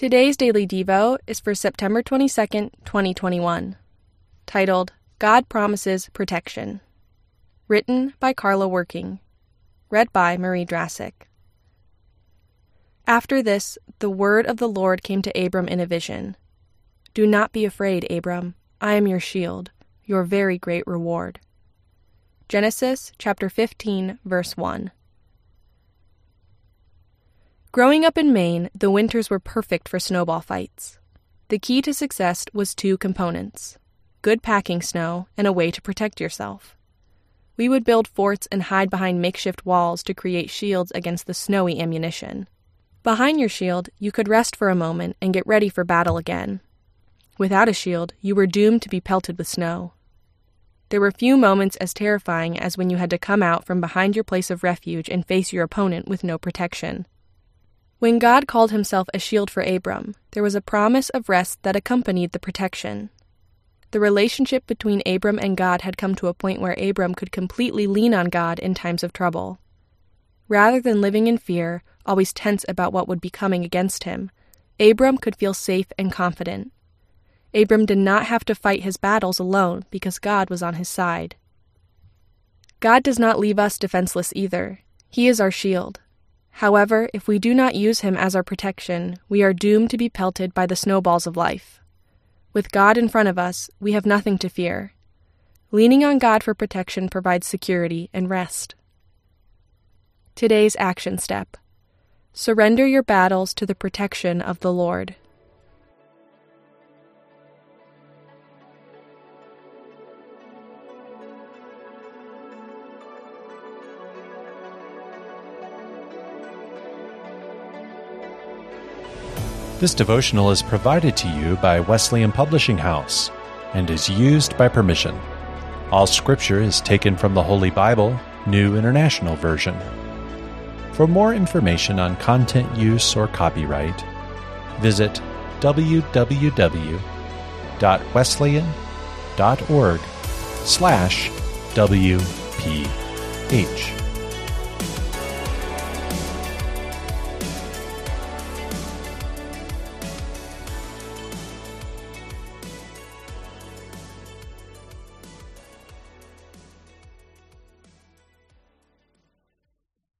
Today's Daily Devo is for September 22nd, 2021, titled, God Promises Protection. Written by Carla Working. Read by Marie Drassic. After this, the word of the Lord came to Abram in a vision. Do not be afraid, Abram. I am your shield, your very great reward. Genesis chapter 15, verse 1. Growing up in Maine, the winters were perfect for snowball fights. The key to success was two components: good packing snow and a way to protect yourself. We would build forts and hide behind makeshift walls to create shields against the snowy ammunition. Behind your shield, you could rest for a moment and get ready for battle again. Without a shield, you were doomed to be pelted with snow. There were few moments as terrifying as when you had to come out from behind your place of refuge and face your opponent with no protection. When God called himself a shield for Abram, there was a promise of rest that accompanied the protection. The relationship between Abram and God had come to a point where Abram could completely lean on God in times of trouble. Rather than living in fear, always tense about what would be coming against him, Abram could feel safe and confident. Abram did not have to fight his battles alone because God was on his side. God does not leave us defenseless either. He is our shield. However, if we do not use him as our protection, we are doomed to be pelted by the snowballs of life. With God in front of us, we have nothing to fear. Leaning on God for protection provides security and rest. Today's action step: surrender your battles to the protection of the Lord. This devotional is provided to you by Wesleyan Publishing House and is used by permission. All scripture is taken from the Holy Bible, New International Version. For more information on content use or copyright, visit www.wesleyan.org/WPH.